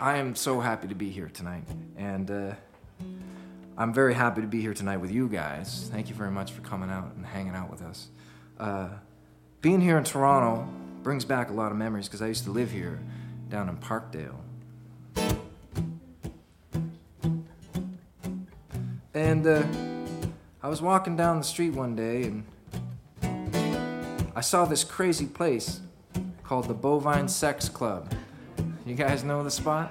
I am so happy to be here tonight, and I'm very happy to be here tonight with you guys. Thank you very much for coming out and hanging out with us. Being here in Toronto brings back a lot of memories because I used to live here down in Parkdale. And I was walking down the street one day and I saw this crazy place called the Bovine Sex Club. You guys know the spot?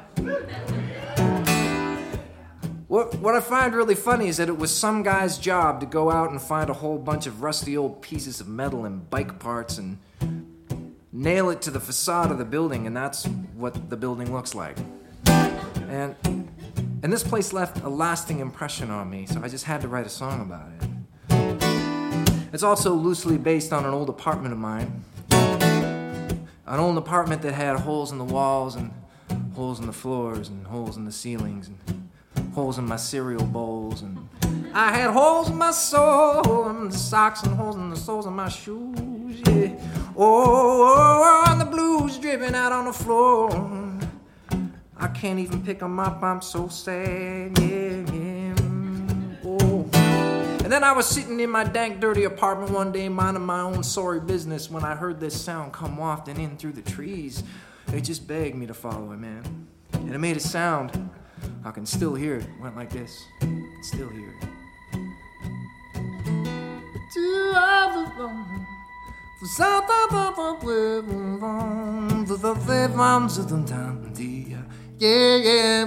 What I find really funny is that it was some guy's job to go out and find a whole bunch of rusty old pieces of metal and bike parts and nail it to the facade of the building, and that's what the building looks like. And this place left a lasting impression on me, so I just had to write a song about it. It's also loosely based on an old apartment of mine. An old apartment that had holes in the walls and holes in the floors and holes in the ceilings and holes in my cereal bowls, and I had holes in my soul and the socks and holes in the soles of my shoes, yeah. Oh, and the blues dripping out on the floor. I can't even pick 'em up, I'm so sad, yeah, yeah. Oh. And then I was sitting in my dank, dirty apartment one day, minding my own sorry business, when I heard this sound come wafting in through the trees. It just begged me to follow it, man. And it made a sound. I can still hear it. It went like this. I can still hear it. Yeah, yeah,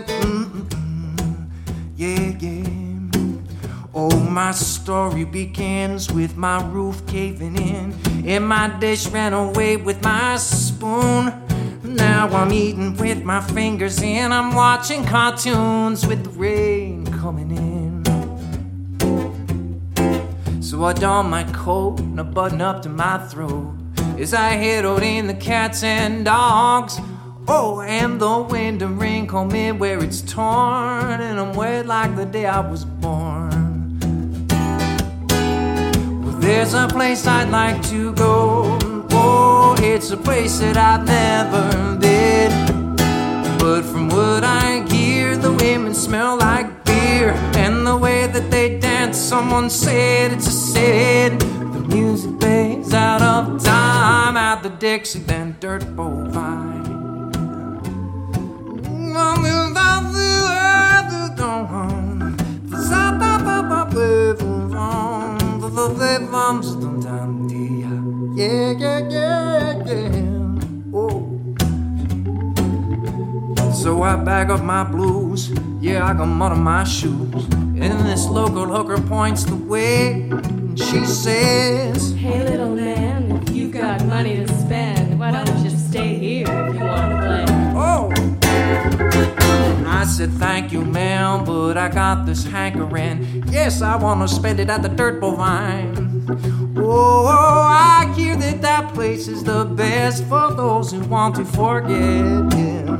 yeah, yeah. Oh, my story begins with my roof caving in, and my dish ran away with my spoon. Now I'm eating with my fingers and I'm watching cartoons with the rain coming in. So I don my coat and a button up to my throat as I head out in the cats and dogs. Oh, and the wind and rain come in where it's torn, and I'm wet like the day I was born. Well, there's a place I'd like to go. Oh, it's a place that I've never been. But from what I hear, the women smell like beer, and the way that they dance, someone said it's a sin. The music plays out of time at the Dixieland Dirt Bovine. Yeah, yeah, yeah, yeah. Oh. So I bag up my blues. Yeah, I got mud on my shoes. And this local hooker points the way. And she says, "Hey, little man, if you got money to spend, why don't you stay here if you want to play?" Oh. I said, "Thank you, ma'am, but I got this hankering. Yes, I want to spend it at the Dirt Bovine. Oh, I hear that place is the best for those who want to forget. Yeah.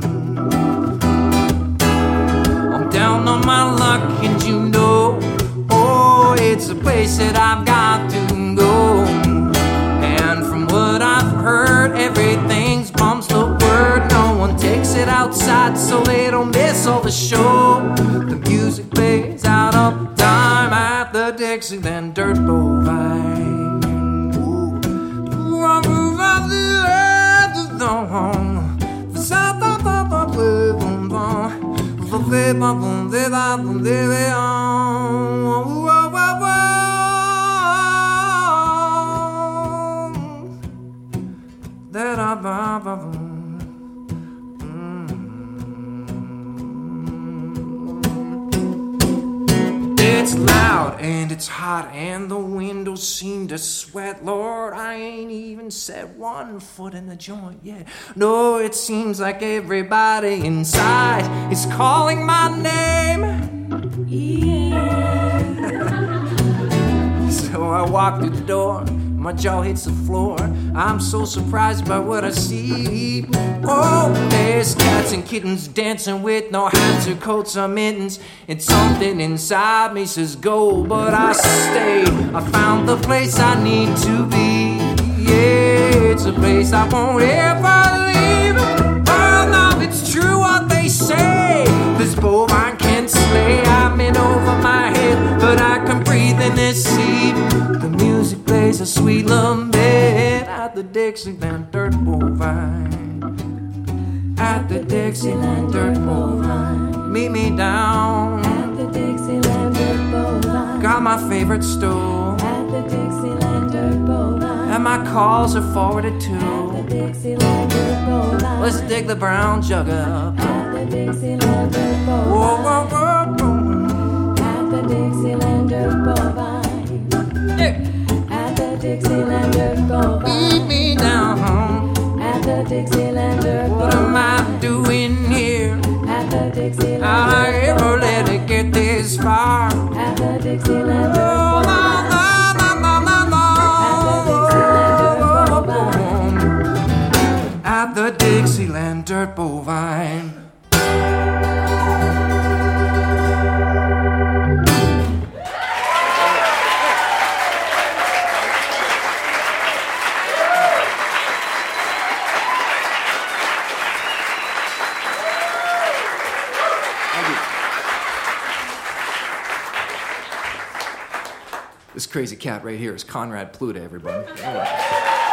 I'm down on my luck, and you know, oh, it's a place that I've got to go. And from what I've heard, everything's bumps the word. No one takes it outside, so they don't miss all the show. The music plays out of time at the Dixieland Dirt Bovine. It's loud and it's hot and the windows seem to sweat. Lord, I ain't even set one foot in the joint yet. No, it seems like everybody inside is calling my name. Yeah. So I walk through the door, my jaw hits the floor. I'm so surprised by what I see. Oh, there's cats and kittens dancing with no hats or coats or mittens. And something inside me says go, but I stay. I found the place I need to be. Yeah, it's a place I won't ever leave. Oh, no, it's true what they say this bovine can slay. I'm in over my head, but I can breathe in this sea. The music plays a sweet lament at the Dixieland Dirt Bovine. At the Dixieland Dirt Bovine. Meet me down At the Dixieland Dirt Bovine. Got my favorite stool. At the Dixieland Dirt Bovine. And my calls are forwarded to. At the Dixieland Dirt Bovine. Let's dig the brown jug up. At the Dixieland Dirt Bovine. Whoa, whoa, whoa, whoa. At the Dixieland Dirt Bovine. At the Dixieland Dirt Bovine. Beat me down. At the Dixieland Dirt What am Bovine. I doing here? At the Dixieland How'd I Dirt ever Bovine. let it get this far? At the Dixieland Dirt Oh, Bovine. la, la, la, la, la, la. At the Dixieland Dirt Bovine. This crazy cat right here is Conrad Pluta, everybody.